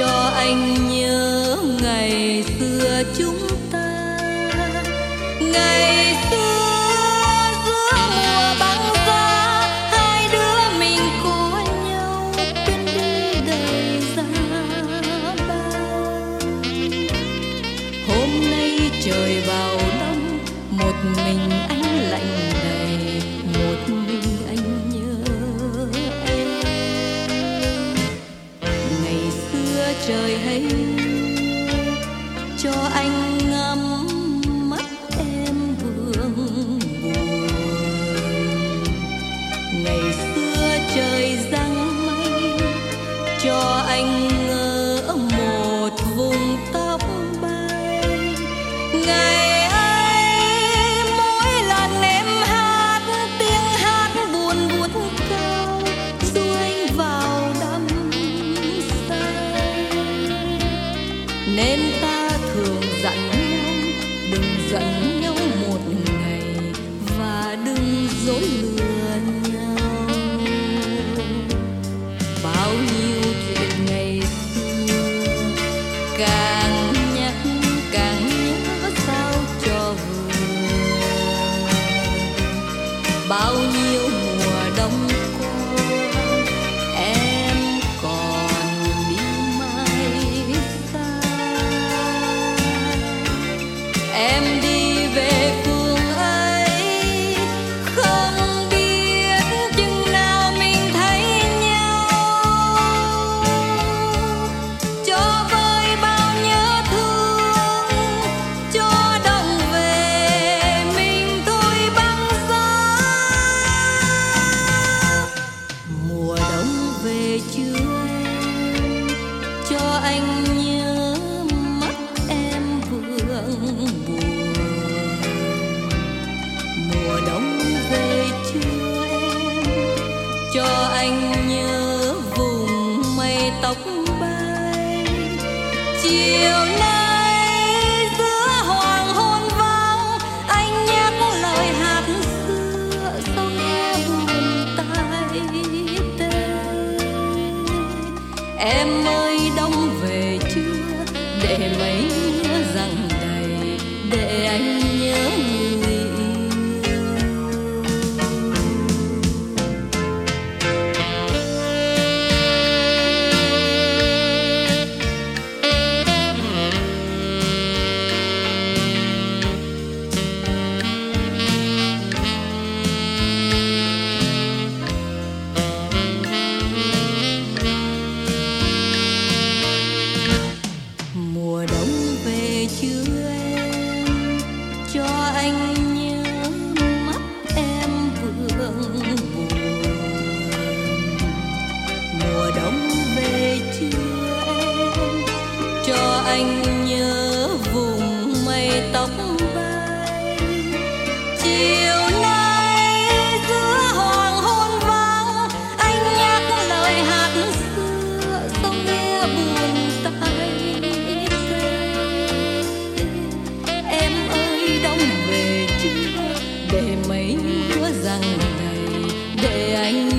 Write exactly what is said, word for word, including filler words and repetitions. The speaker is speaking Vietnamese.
cho anh nhớ ngày xưa chúng ta. Ngày xưa giữa mùa băng giá, hai đứa mình có nhau bên đi đầy giá bao. Hôm nay trời vào đông, một mình anh lạnh đầy, một mình anh nhớ em. Ngày xưa trời hay cho anh ngắm mắt em vương buồn. Ngày xưa trời giăng mây cho anh ngỡ một vùng tóc bay. Ngày ấy mỗi lần em hát tiếng hát buồn buốt cao, ru anh vào đắm say. Nên ta thường dặn nhau đừng giận nhau một ngày và đừng dối lừa nhau. Bao nhiêu chuyện ngày xưa càng nhắc càng nhớ sao cho vừa. Bao nhiêu mùa đông qua em còn đi mãi xa. Em đi về phương ấy không biết chừng nào mình thấy nhau. Cho vơi bao nhớ thương, cho đông về mình thôi băng giá. Mùa đông về chưa em, cho anh nhớ mắt em vương buồn. Mùa đông về chưa em, cho anh nhớ vùng mây tóc bay. Chiều nay giữa hoàng hôn vắng, anh nhắc lời hát xưa sao nghe buồn tai tê. Em ơi đông về chưa, để mấy mưa giăng đầy, để anh nhớ người yêu. Mùa đông về chưa em, cho anh nhớ mắt em vương buồn. Mùa đông về chưa em, cho anh nhớ vùng mây tóc bay. Chiều nay giữa hoàng hôn vắng, anh nhắc lời hát xưa sao nghe buồn tai tê. Em ơi đông về chưa, để mấy mưa giăng đầy, để anh